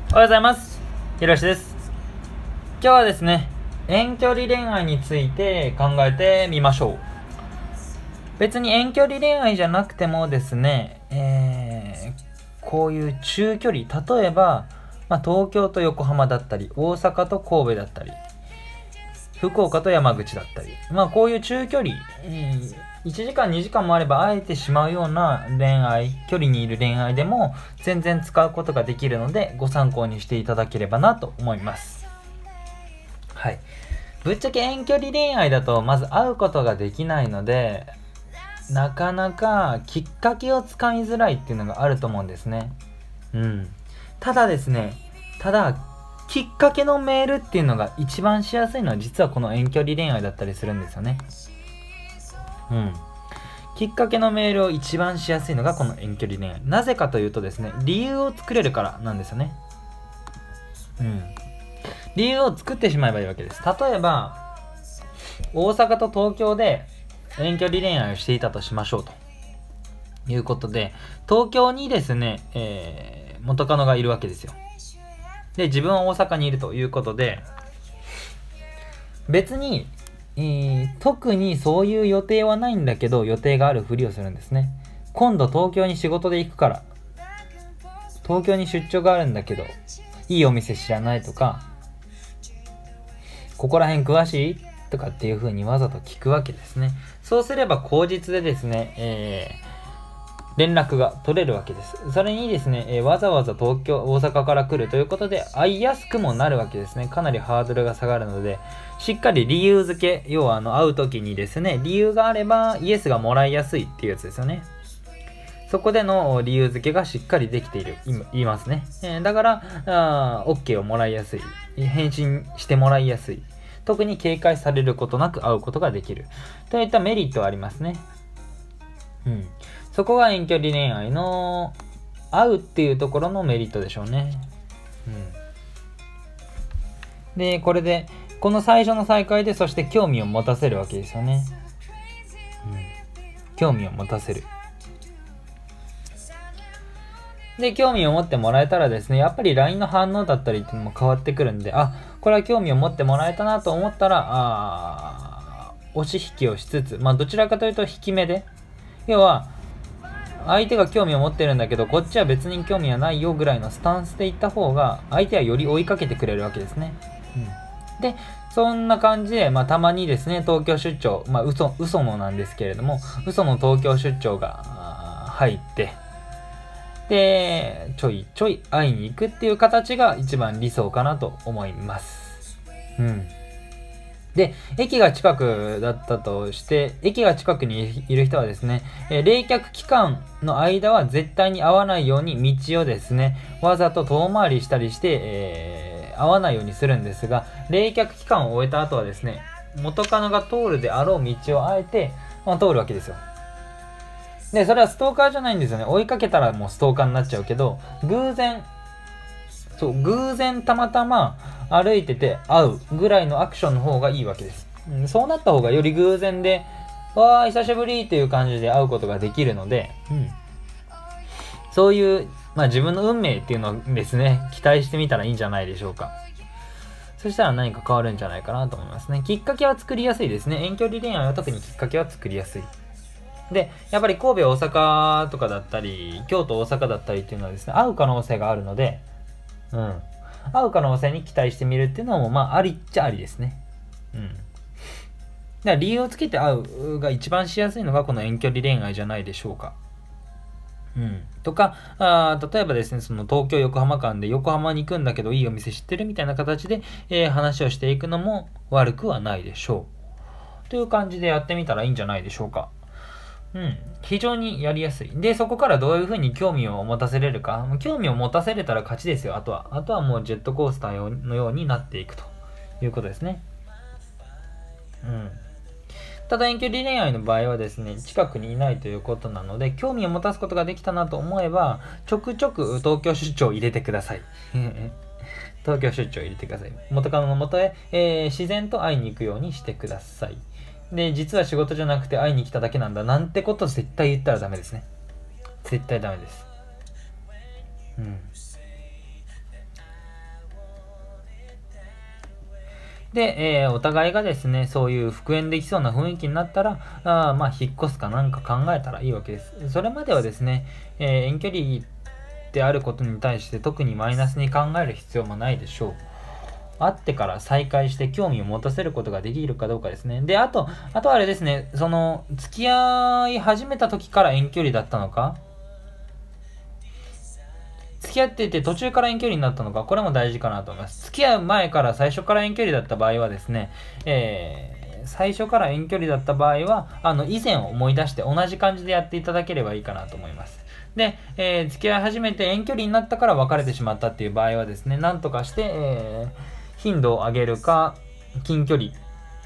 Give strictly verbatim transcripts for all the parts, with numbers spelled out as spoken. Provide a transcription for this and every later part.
おはようございます。ひろしです。今日はですね、遠距離恋愛について考えてみましょう。別に遠距離恋愛じゃなくてもですね、えー、こういう中距離、例えば、まあ、東京と横浜だったり、大阪と神戸だったり、福岡と山口だったり、まあこういう中距離、えー、いちじかんにじかんもあれば会えてしまうような恋愛、距離にいる恋愛でも全然使うことができるので、ご参考にしていただければなと思います。はい。ぶっちゃけ遠距離恋愛だとまず会うことができないので、なかなかきっかけをつかみづらいっていうのがあると思うんですね。うん。ただですね、ただきっかけのメールっていうのが一番しやすいのは実はこの遠距離恋愛だったりするんですよね。うん。きっかけのメールを一番しやすいのがこの遠距離恋愛。なぜかというとですね、理由を作れるからなんですよね。うん。理由を作ってしまえばいいわけです。例えば、大阪と東京で遠距離恋愛をしていたとしましょうということで、東京にですね、えー、元カノがいるわけですよ。で、自分は大阪にいるということで、別に、えー、特にそういう予定はないんだけど、予定があるふりをするんですね。今度東京に仕事で行くから、東京に出張があるんだけど、いいお店知らないとか、ここら辺詳しいとかっていう風にわざと聞くわけですね。そうすれば口実でですね、えー連絡が取れるわけです。それにですね、えー、わざわざ東京、大阪から来るということで会いやすくもなるわけですね。かなりハードルが下がるので、しっかり理由付け、要はあの会う時にですね、理由があればイエスがもらいやすいっていうやつですよね。そこでの理由付けがしっかりできている、言いますね。えー、だから、あー、OK をもらいやすい。返信してもらいやすい。特に警戒されることなく会うことができる。といったメリットはありますね。うん。そこが遠距離恋愛の会うっていうところのメリットでしょうね。うん。で、これで、この最初の再会でそして興味を持たせるわけですよね。うん。興味を持たせる。で、興味を持ってもらえたらですね、やっぱり ライン の反応だったりっていうのも変わってくるんで、あ、これは興味を持ってもらえたなと思ったら、あー、押し引きをしつつ、まあどちらかというと引き目で、要は、相手が興味を持ってるんだけどこっちは別に興味はないよぐらいのスタンスでいった方が相手はより追いかけてくれるわけですね。うん、でそんな感じで、まあ、たまにですね東京出張、まあ、嘘嘘のなんですけれども嘘の東京出張が入ってでちょいちょい会いに行くっていう形が一番理想かなと思います。うんで、駅が近くだったとして、駅が近くにいる人はですね、えー、冷却期間の間は絶対に会わないように道をですね、わざと遠回りしたりして、えー、会わないようにするんですが、冷却期間を終えた後はですね、元カノが通るであろう道をあえて、まあ、通るわけですよ。で、それはストーカーじゃないんですよね。追いかけたらもうストーカーになっちゃうけど、偶然、そう、偶然たまたま歩いてて会うぐらいのアクションの方がいいわけです。うん、そうなった方がより偶然で、わー、久しぶりっていう感じで会うことができるので、うん、そういう、まあ自分の運命っていうのをですね、期待してみたらいいんじゃないでしょうか。そしたら何か変わるんじゃないかなと思いますね。きっかけは作りやすいですね。遠距離恋愛は特にきっかけは作りやすい。で、やっぱり神戸、大阪とかだったり、京都、大阪だったりっていうのはですね、会う可能性があるので、うん。会う可能性に期待してみるっていうのも、まあ、ありっちゃありですね。うん。だから理由をつけて会うが一番しやすいのがこの遠距離恋愛じゃないでしょうか。うん。とか、あ例えばですね、その東京横浜間で横浜に行くんだけどいいお店知ってるみたいな形で、えー、話をしていくのも悪くはないでしょう。という感じでやってみたらいいんじゃないでしょうか。うん。非常にやりやすい。で、そこからどういう風に興味を持たせれるか。興味を持たせれたら勝ちですよ、あとは。あとはもうジェットコースターのようになっていくということですね。うん。ただ遠距離恋愛の場合はですね、近くにいないということなので、興味を持たすことができたなと思えば、ちょくちょく東京出張を入れてください。東京出張を入れてください。元カノの元へ、えー、自然と会いに行くようにしてください。で、実は仕事じゃなくて会いに来ただけなんだなんてこと絶対言ったらダメですね。絶対ダメです。うん。 で、えーお互いがですね、そういう復縁できそうな雰囲気になったら、あまあ、引っ越すかなんか考えたらいいわけです。それまではですね、えー遠距離であることに対して特にマイナスに考える必要もないでしょう。会ってから再会して興味を持たせることができるかどうかですね。で、あと、あとはあれですね、その、付き合い始めた時から遠距離だったのか、付き合っていて途中から遠距離になったのか、これも大事かなと思います。付き合う前から最初から遠距離だった場合はですね、えー、最初から遠距離だった場合は、あの、以前を思い出して同じ感じでやっていただければいいかなと思います。で、えー、付き合い始めて遠距離になったから別れてしまったっていう場合はですね、なんとかして、えー、頻度を上げるか、近距離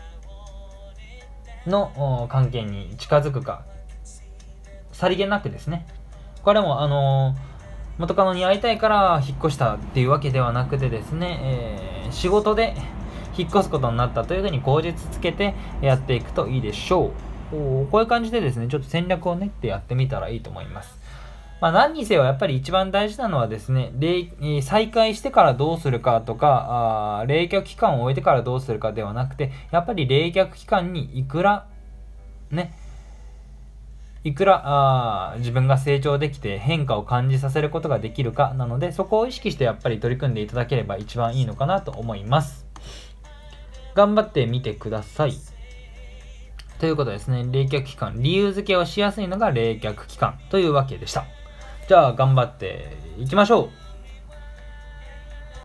の関係に近づくか、さりげなくですね。これも、あのー元カノに会いたいから引っ越したっていうわけではなくてですね、えー仕事で引っ越すことになったというふうに口実つけてやっていくといいでしょう。おーこういう感じでですね、ちょっと戦略を練ってやってみたらいいと思います。まあ、何にせよやっぱり一番大事なのはですね、冷えー再開してからどうするかとか、あー冷却期間を終えてからどうするかではなくて、やっぱり冷却期間にいくらね、いくらあ自分が成長できて変化を感じさせることができるかなので、そこを意識してやっぱり取り組んでいただければ一番いいのかなと思います。頑張ってみてください。ということですね、冷却期間、理由付けをしやすいのが冷却期間というわけでした。じゃあ頑張っていきましょう。